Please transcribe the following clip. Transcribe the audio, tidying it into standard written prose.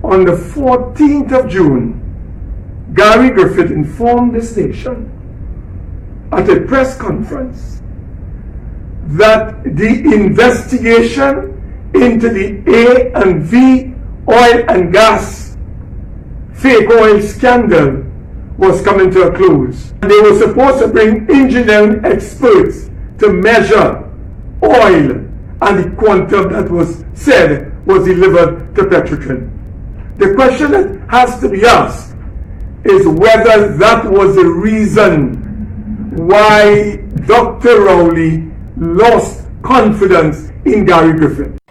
on the 14th of June, Gary Griffith informed this nation at a press conference that the investigation into the A&V oil and gas fake oil scandal was coming to a close. They were supposed to bring engineering experts to measure oil and the quantum that was said was delivered to Petrotrin. The question that has to be asked is whether that was the reason why Dr. Rowley lost confidence in Gary Griffith.